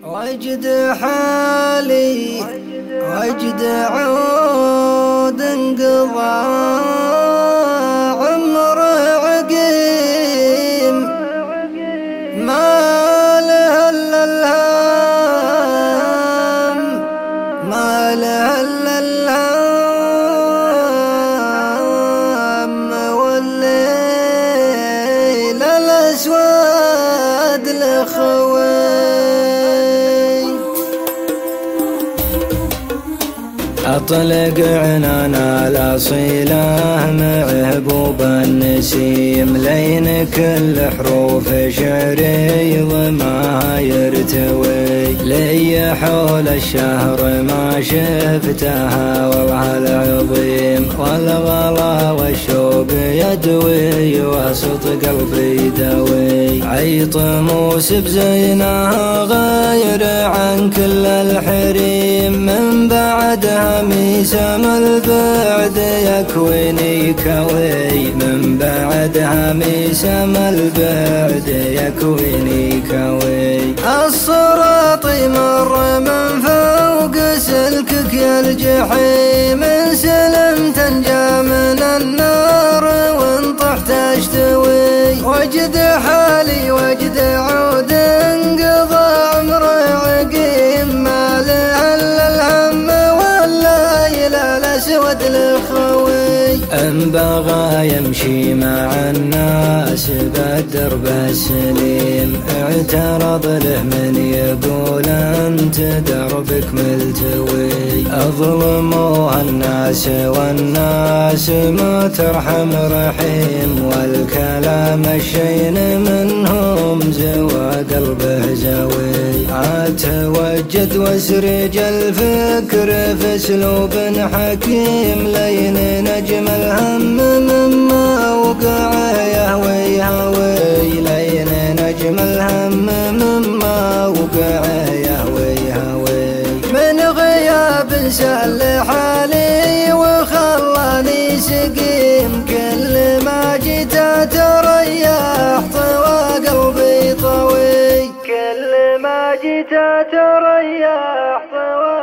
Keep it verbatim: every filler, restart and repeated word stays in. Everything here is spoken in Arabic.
وجد حالي وجد عود انقضى عمر عقيم ما له الا الهام ما له الا الهام والليل الاسود لخوي أطلق عنانا الأصيلة مهبوب النسيم لين كل حروف شعري ضمها يرتوي لي حول الشهر ما شفتها والله العظيم والغلا والشوق يدوي وسط قلبي دوي عيط موس بزينها غير عن كل الحريم من بعدها ميسم البعد يكويني كوي من بعدها ميسم البعد يكويني كوي الصراط مر من فوق سلكك يا الجحيم سلم تنجى من النار وان طحت اشتوي وجد حالي وجد عود انقضى عمر عقيم ما له الا الهم الأسود لخوي إن بغى يمشي مع الناس بالدرب السليم اعترض له من يقول أنت دربك ملتوي أظلموها الناس والناس ما ترحم رحيم والكلام الشين منهم زوى قلبه زوي عتوجد واسرج الفكر في اسلوب حكيم لين نجم الهم مما وقع يهوي هوي لين نجم الهم مما وقع يهوي هوي من غياب سهل حالي وخلاني سقيم كل ما جيت تريح طوى قلبي طوي كل ما جيت تريح طوى